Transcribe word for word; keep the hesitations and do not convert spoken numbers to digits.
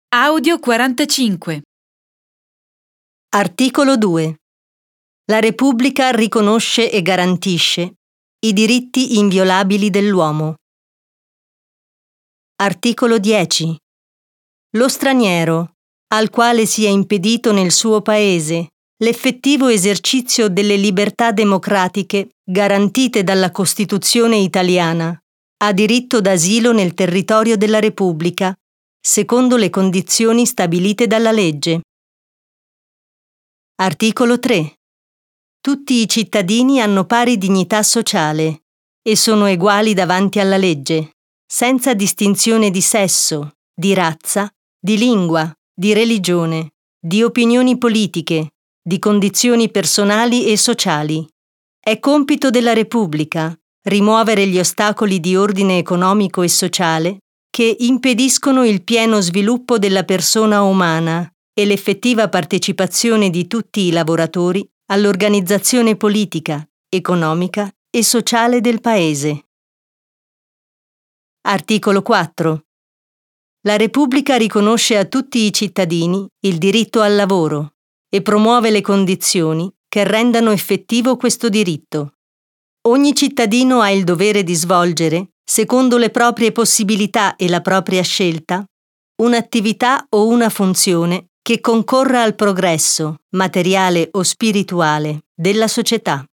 Audio quarantacinque. Articolo due. La Repubblica riconosce e garantisce i diritti inviolabili dell'uomo. Articolo dieci. Lo straniero, al quale sia impedito nel suo paese l'effettivo esercizio delle libertà democratiche garantite dalla Costituzione italiana, ha diritto d'asilo nel territorio della Repubblica, secondo le condizioni stabilite dalla legge. Articolo tre. Tutti i cittadini hanno pari dignità sociale e sono eguali davanti alla legge, senza distinzione di sesso, di razza, di lingua, di religione, di opinioni politiche, di condizioni personali e sociali. È compito della Repubblica rimuovere gli ostacoli di ordine economico e sociale che impediscono il pieno sviluppo della persona umana e l'effettiva partecipazione di tutti i lavoratori all'organizzazione politica, economica e sociale del Paese. Articolo quattro. La Repubblica riconosce a tutti i cittadini il diritto al lavoro e promuove le condizioni che rendano effettivo questo diritto. Ogni cittadino ha il dovere di svolgere, secondo le proprie possibilità e la propria scelta, un'attività o una funzione che concorra al progresso, materiale o spirituale, della società.